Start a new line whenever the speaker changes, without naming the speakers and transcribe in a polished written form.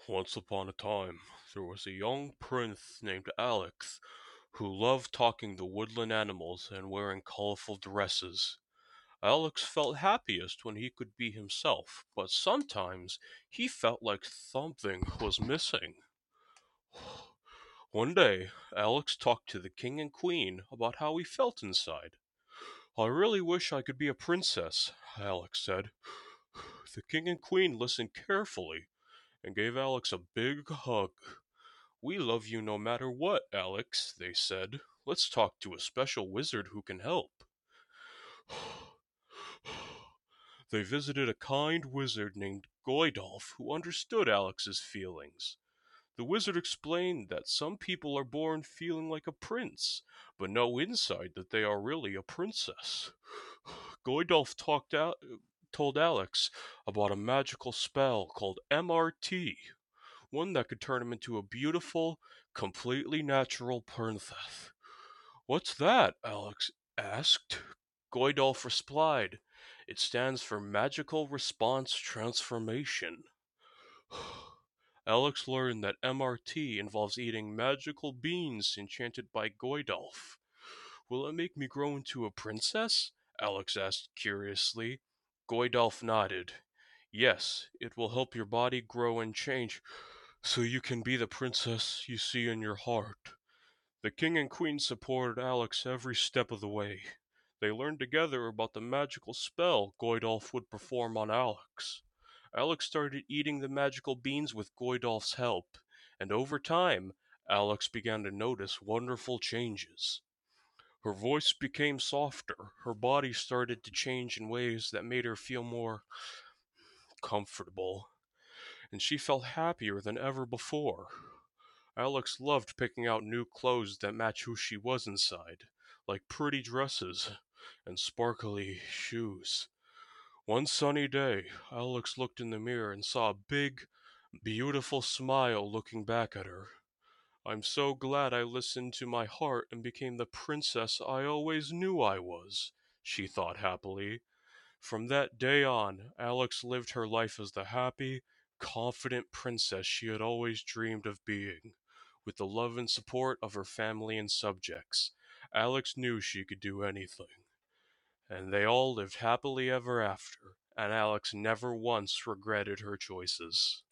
Once upon a time, there was a young prince named Alex who loved talking to woodland animals and wearing colorful dresses. Alex felt happiest when he could be himself, but sometimes he felt like something was missing. One day, Alex talked to the king and queen about how he felt inside. I really wish I could be a princess, Alex said. The king and queen listened carefully and gave Alex a big hug. We love you no matter what, Alex, they said. Let's talk to a special wizard who can help. They visited a kind wizard named Goidolf who understood Alex's feelings. The wizard explained that some people are born feeling like a prince, but know inside that they are really a princess. Goidolf told Alex about a magical spell called MRT, one that could turn him into a beautiful, completely natural princess. What's that? Alex asked. Goidolf replied, it stands for Magical Response Transformation. Alex learned that MRT involves eating magical beans enchanted by Goidolf. Will it make me grow into a princess? Alex asked curiously. Goidolf nodded. Yes, it will help your body grow and change so you can be the princess you see in your heart. The king and queen supported Alex every step of the way. They learned together about the magical spell Goidolf would perform on Alex. Alex started eating the magical beans with Goidolf's help, and over time, Alex began to notice wonderful changes. Her voice became softer, her body started to change in ways that made her feel more comfortable, and she felt happier than ever before. Alex loved picking out new clothes that match who she was inside, like pretty dresses and sparkly shoes. One sunny day, Alex looked in the mirror and saw a big, beautiful smile looking back at her. I'm so glad I listened to my heart and became the princess I always knew I was, she thought happily. From that day on, Alex lived her life as the happy, confident princess she had always dreamed of being. With the love and support of her family and subjects, Alex knew she could do anything. And they all lived happily ever after, and Alex never once regretted her choices.